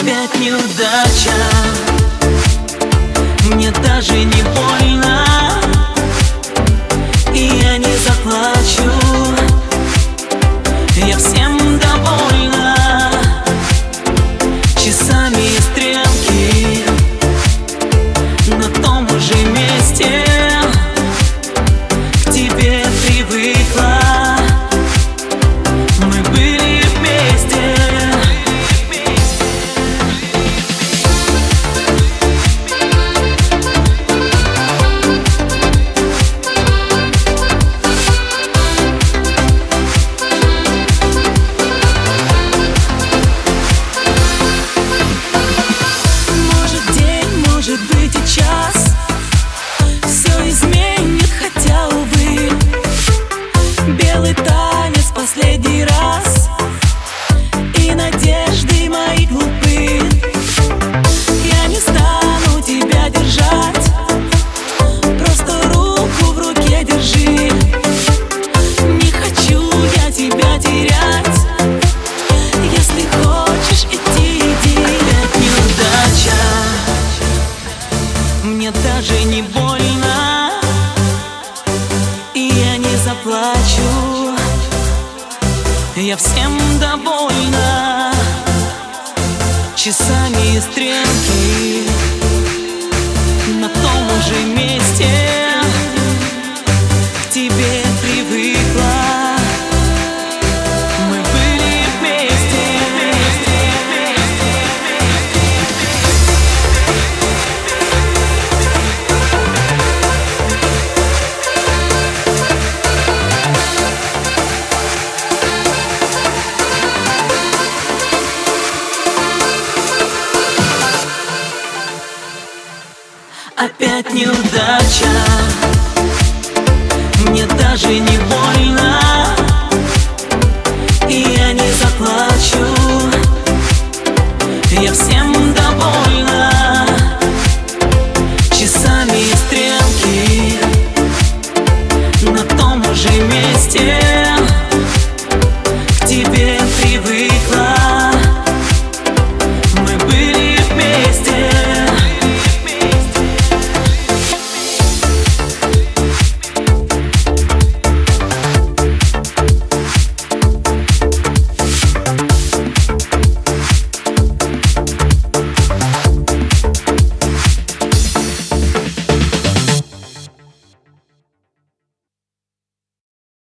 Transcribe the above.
Опять неудача, мне даже не больно, и я не заплачу. Я всем довольна, часами и стрелки на том же месте. К тебе привыкла, мы были вместе. Может день, может быть и час, все изменит, хотя, увы. Белый танец последний раз, и надежды мои глупы. Я не стану тебя держать, просто руку в руке держи. Не хочу я тебя терять, если хочешь идти, иди. Опять неудача, мне даже не больно, и я не заплачу. Я всем довольна, часами и стрелки на том же месте. К тебе привыкла, мы были вместе. Опять неудача, мне даже не больно.